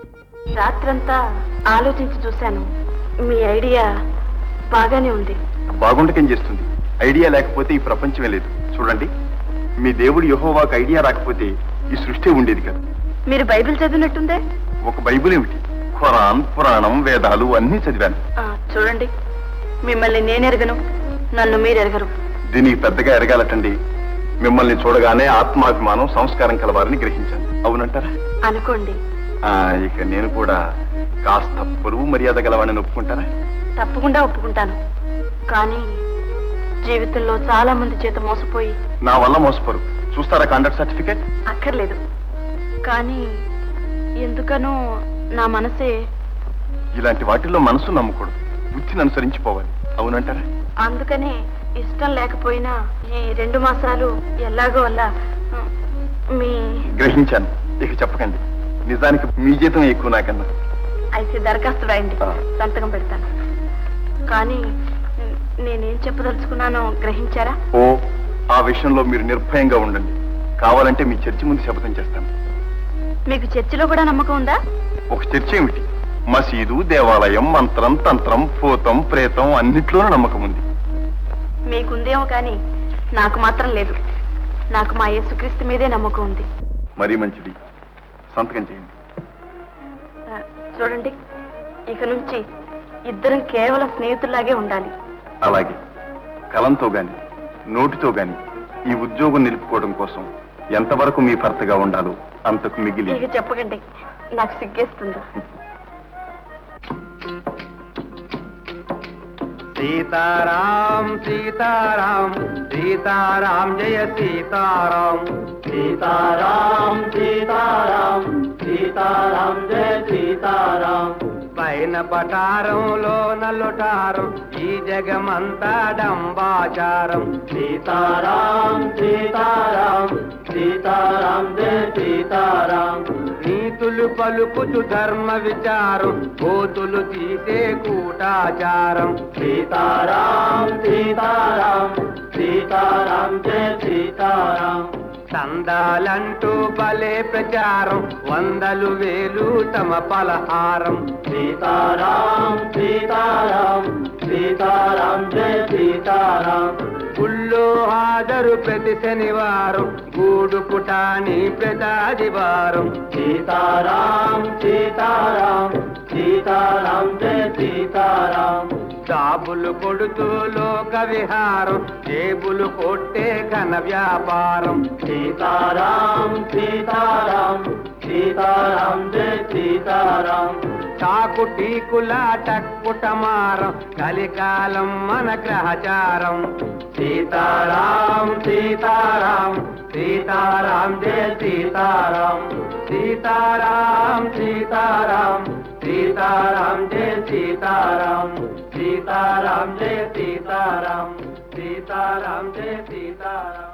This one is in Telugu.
రాత్రంతా ఆలోచించి చూశాను. మీ ఐడియా బాగానే ఉంది. బాగుండకేం చేస్తుంది? ఐడియా లేకపోతే ఈ ప్రపంచమే లేదు. చూడండి, మీ దేవుడు యెహోవాకు ఐడియా రాకపోతే ఈ సృష్టి ఉండేది కదా. మీరు బైబిల్ చదివినట్టుందే. ఒక బైబిల్ ఏమిటి, ఖురాన్, పురాణం, వేదాలు అన్నీ చదివాను. చూడండి, మిమ్మల్ని నేనెరగను, నన్ను మీరెరగరు. దీనికి పెద్దగా ఎరగాలటండి. మిమ్మల్ని చూడగానే ఆత్మాభిమానం, సంస్కారం కలవారిని గ్రహించాను. అవునంటారా? అనుకోండి. ఇక నేను కూడా కాస్త పొరుగు మర్యాద గలవాడిని ఒప్పుకుంటారా? తప్పకుండా ఒప్పుకుంటాను. కానీ జీవితంలో చాలా మంది చేత మోసపోయి. నా వల్ల మోసపోరు. చూస్తారా కాంటాక్ట్ సర్టిఫికేట్? అక్కర్లేదు. కానీ ఎందుకనో నా మనసే. ఇలాంటి వాటిల్లో మనసు నమ్మకూడదు, బుద్ధిని అనుసరించిపోవాలి. అవునంటారా? అందుకనే ఇష్టం లేకపోయినా ఈ 2 మాసాలు ఎలాగో అలా మీ. గ్రహించాను. ఇక చెప్పకండి. నిజానికి మీ జీతం ఎక్కువ నాకన్నా. అయితే దరఖాస్తు రాయండి, సంతకం పెడతాను. కానీ నేనేం చెప్పదలుచుకున్నానో గ్రహించారా? ఓ, ఆ విషయంలో మీరు నిర్భయంగా ఉండండి. కావాలంటే మీ చర్చి ముందు శపథం చేస్తాను. మీకు చర్చిలో కూడా నమ్మకం ఉందా? ఒక చర్చ ఏమిటి, మసీదు, దేవాలయం, మంత్రం, తంత్రం, భూతం, ప్రేతం అన్నిట్లోనూ నమ్మకం ఉంది. మీకుందేమో కానీ నాకు మాత్రం లేదు. నాకు మా యేసుక్రీస్తు మీదే నమ్మకం ఉంది. మరీ మంచిది. సంతకం చేయండి. చూడండి, ఇక నుంచి ఇద్దరం కేవలం స్నేహితుల్లాగే ఉండాలి. అలాగే. కలంతో గాని నోటితో గాని ఈ ఉద్యోగం నిలుపుకోవడం కోసం ఎంతవరకు మీ భర్తగా ఉండాలో అంతకు మిగిలి. ఇక చెప్పకండి, నాకు సిగ్గేస్తుంది. सीताराम सीताराम सीताराम जय सीताराम सीताराम सीताराम सीताराम जय सीताराम పైన పటారంలో నలుటారం ఈ జగమంతా డంబాచారం సీతారాం సీతారాం సీతారాం జయ సీతారాం నీతులు పలుకుతు ధర్మ విచారం కోతులు తీసే కూటాచారం సీతారాం సీతారాం సీతారాం జయ సీతారాం సందాలంటూ భలే ప్రచారం వందలు వేలు తమ పలహారం సీతారాం సీతారాం సీతారాం జయ సీతారాం గుళ్ళో హాజరు ప్రతి శనివారం గూడు పుటాని ప్రతాదివారం సీతారాం సీతారాం సీతారాం జయ సీతారాం జాబులు కొడుతూ లోక విహారం జేబులు కొట్టే ఘన వ్యాపారం సీతారాం సీతారాం సీతారాం జయ సీతారాం చాకు టీకుల టక్కుటమారం కలికాలం మన గ్రహచారం సీతారాం సీతారాం సీతారాం జయ సీతారాం సీతారాం సీతారాం సీతారాం జయ సీతారాం సీతారాం జయ సీతారాం సీతారాం జయ సీతారాం